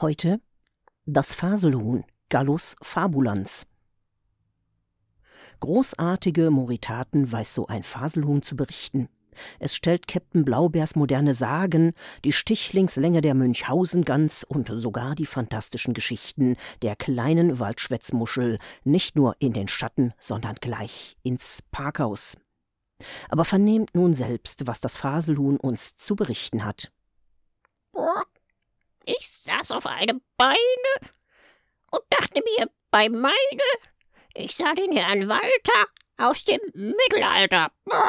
Heute das Faselhuhn, Gallus fabulans. Großartige Moritaten weiß so ein Faselhuhn zu berichten. Es stellt Käpt'n Blaubeers moderne Sagen, die Stichlingslänge der Münchhausengans und sogar die fantastischen Geschichten der kleinen Waldschwätzmuschel nicht nur in den Schatten, sondern gleich ins Parkhaus. Aber vernehmt nun selbst, was das Faselhuhn uns zu berichten hat. Ich saß auf einem Beine und dachte mir bei meine, ich sah den Herrn Walter aus dem Mittelalter.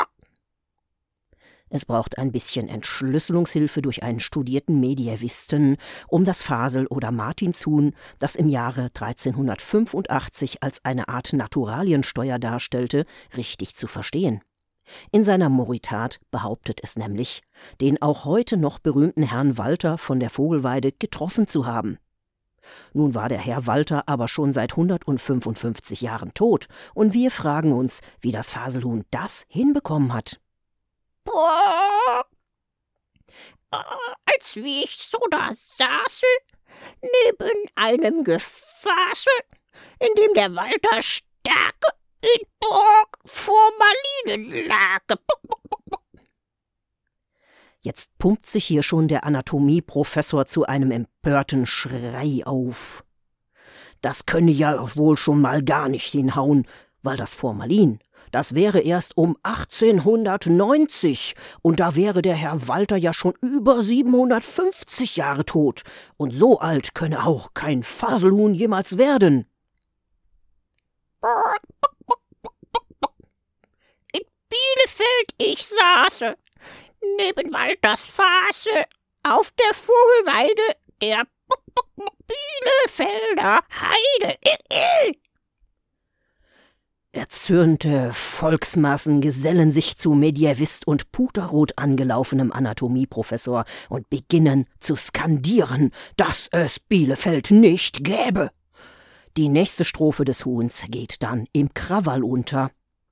Es braucht ein bisschen Entschlüsselungshilfe durch einen studierten Mediävisten, um das Fasel- oder Martinshuhn, das im Jahre 1385 als eine Art Naturaliensteuer darstellte, richtig zu verstehen. In seiner Moritat behauptet es nämlich, den auch heute noch berühmten Herrn Walter von der Vogelweide getroffen zu haben. Nun war der Herr Walter aber schon seit 155 Jahren tot, und wir fragen uns, wie das Faselhuhn das hinbekommen hat. Als wie ich so da saße, neben einem Gefäße, in dem der Walter Stärke in Formalinen lag. Jetzt pumpt sich hier schon der Anatomieprofessor zu einem empörten Schrei auf. Das könne ja wohl schon mal gar nicht hinhauen, weil das Formalin, das wäre erst um 1890 und da wäre der Herr Walter ja schon über 750 Jahre tot und so alt könne auch kein Faselhuhn jemals werden. In Bielefeld ich saße, neben Walters Fasse, auf der Vogelweide der Bielefelder Heide. Erzürnte Volksmassen gesellen sich zu Mediävist und puterrot angelaufenem Anatomieprofessor und beginnen zu skandieren, dass es Bielefeld nicht gäbe. Die nächste Strophe des Huhns geht dann im Krawall unter.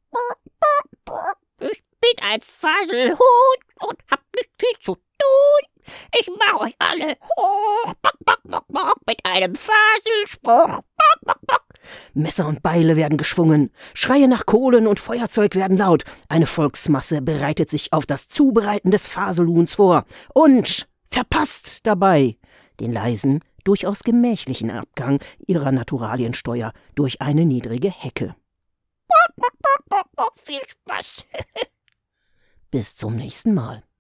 Ich bin ein Faselhuhn und hab nicht viel zu tun. Ich mach euch alle hoch, mit einem Faselspruch. Messer und Beile werden geschwungen, Schreie nach Kohlen und Feuerzeug werden laut. Eine Volksmasse bereitet sich auf das Zubereiten des Faselhuhns vor und verpasst dabei den leisen, durchaus gemächlichen Abgang ihrer Naturaliensteuer durch eine niedrige Hecke. Viel Spaß. Bis zum nächsten Mal.